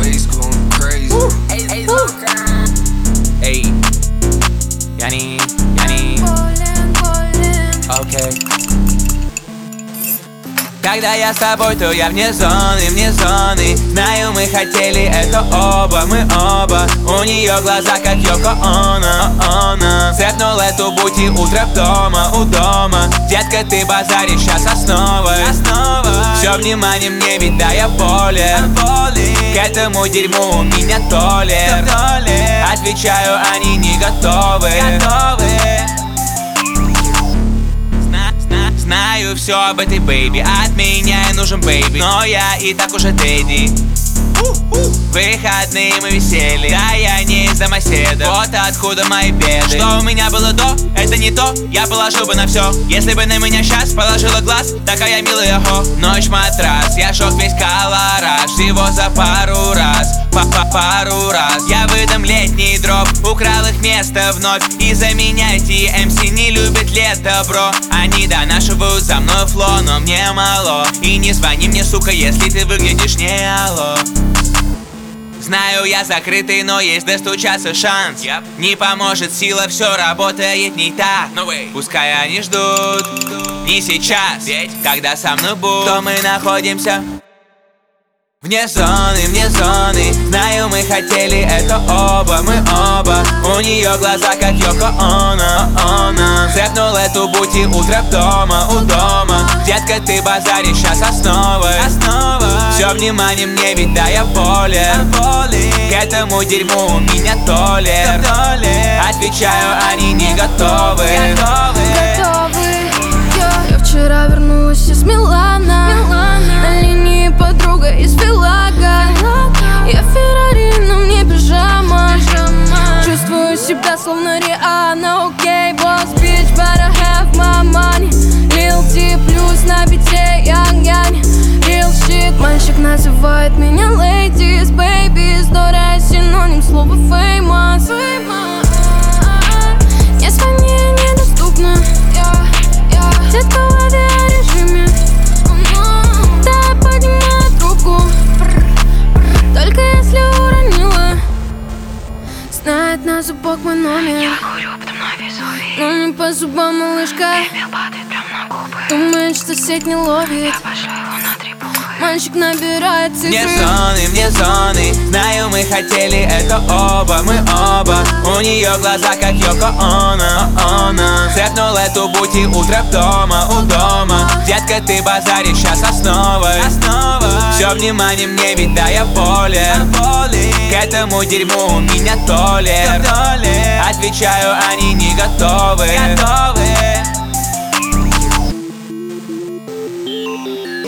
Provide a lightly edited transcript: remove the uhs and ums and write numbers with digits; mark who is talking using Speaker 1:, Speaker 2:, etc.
Speaker 1: waist going crazy.
Speaker 2: Эй, Yani, окей. Когда я с тобой, то я вне зоны, вне зоны. Знаю, мы хотели это оба, мы оба. У нее глаза, как Йоко Оно. Цепнул эту бути утро дома, у дома. Детка, ты базаришь сейчас основой. Все внимание мне, ведь да, я болен. К этому дерьму у меня толер. Отвечаю, они не готовы. Знаю все об этой бэйби, от меня и нужен бэйби, но я и так уже дэдди. Выходные мы висели, да я не из домоседа. Вот откуда мои беды. Что у меня было до, это не то, я положил бы на все. Если бы на меня сейчас положила глаз, такая милая хо. Ночь матрас, я шок весь колораж. Всего за пару раз, пару раз. Я выдам летний дроп, украл их место вновь. Из-за меня TMC не любит лето, бро. Они донашивают за мной фло, но мне мало. И не звони мне, сука, если ты выглядишь не алло. Знаю, я закрытый, но есть достучаться шанс. Не поможет сила, все работает не так. Пускай они ждут, не сейчас, ведь когда со мной будут, то мы находимся вне зоны, вне зоны. Знаю, мы хотели это оба, мы оба. У нее глаза, как Йоко Оно. Цепнул эту бути утро дома, у дома. Детка, ты базаришь сейчас основой. Все внимание мне, ведь да, я болен. К этому дерьму у меня толер. Отвечаю, они не готовы.
Speaker 3: Я вчера вернулась из Милана. На линии подруга из Филага. Я Феррари, но мне пижама. Чувствую себя словно Риhanna. Окей, босс, bitch, better have my money. Lil T плюс на бите, янь-янь. Real shit, мальчик называет меня ladies, babies. Дорая синоним слова famous. Не звони, недоступно. Детка в авиарежиме. Да, поднимаю трубку, только если уронила. Знает на зубок мой номер.
Speaker 4: Я курю, потом на Везувий.
Speaker 3: Но не по зубам, малышка.
Speaker 4: Пепел падает прям на губы.
Speaker 3: Думает, что сеть не ловит.
Speaker 4: Я пошлю его на 3 буквы.
Speaker 3: Мальчик набирает цифры.
Speaker 2: Вне зоны. Знаю, мы хотели это оба, мы оба. У нее глаза, как Йоко Оно. Цепнул эту бути утро дома, у дома. Детка, ты базаришь сейчас основой. Все внимание мне, ведь да, я болен. К этому дерьму у меня толер. Отвечаю, они не готовы.